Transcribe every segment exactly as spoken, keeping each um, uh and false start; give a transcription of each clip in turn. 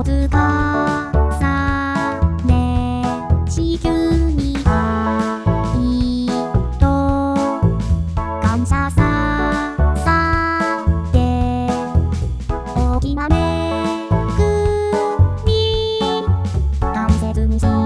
ずかさね地球に愛と感謝ささげ大きな恵み大切にしよ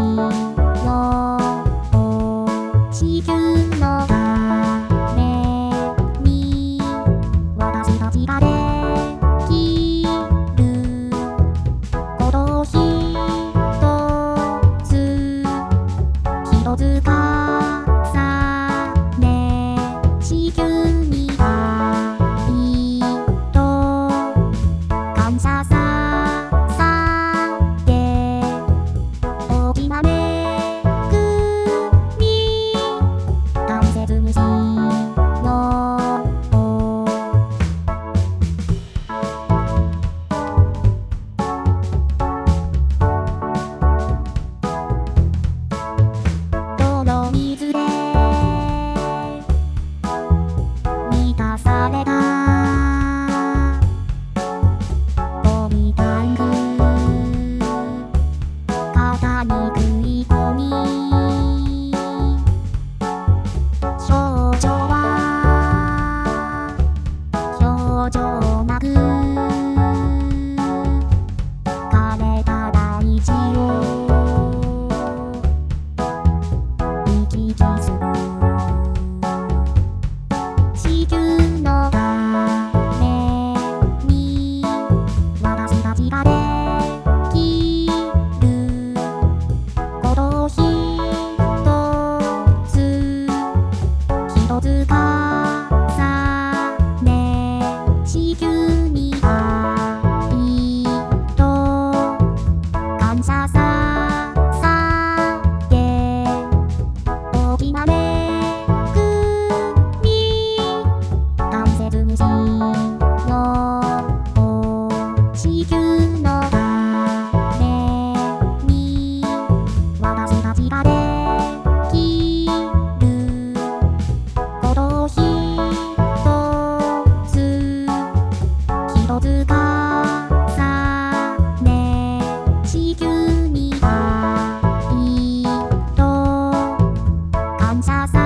う地球のために私たちができることをひとつひとつかさね地球に愛と感謝ささげ大きな恵み大切にしよう泥水で満たされたゴミタンク肩に食い込み少女は表情なく枯れた大地を行き来する地球のために私たちができることをひとつひとつかさね地球に愛と感謝ささげ大きな恵み大切にしよう地球のために私たちができることをひとつひとつかさね地球に愛と感謝さ